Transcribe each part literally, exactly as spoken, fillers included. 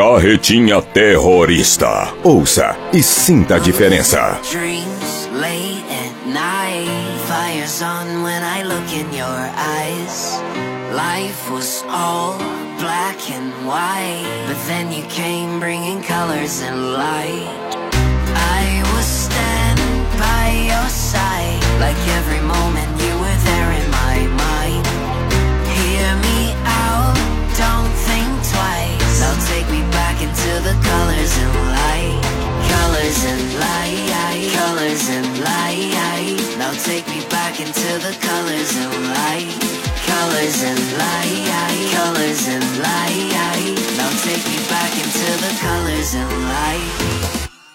Carretinha Terrorista. Ouça e sinta a diferença. Dreams late at night, fire's on when I look in your eyes. Life was all black and white, but then you came bringing colors and light. I was standing by your side, like every moment you were there in my mind. Hear me out, don't think twice. Now take me back into the colors and light. Colors and light, colors and light. Now take me back into the colors and light. Colors and light, colors and light. Now take me back into the colors and light.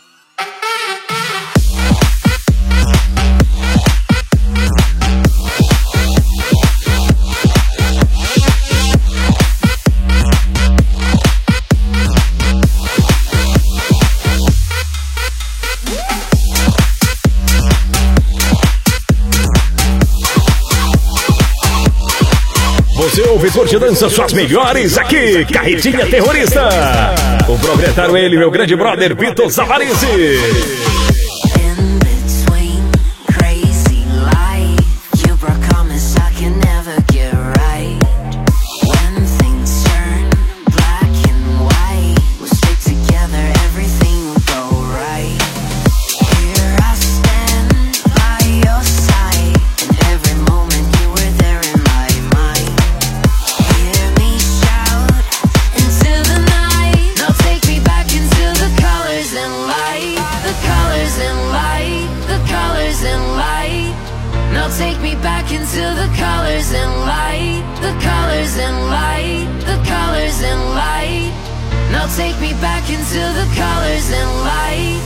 Você ouve curte dança suas melhores aqui, Carretinha Terrorista. O proprietário ele, meu grande brother, Vitor Zavarizi. Take me back into the colors and light, the colors and light, the colors and light. Now take me back into the colors and light.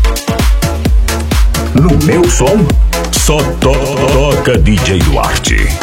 No meu som, só to toca D J Duarte.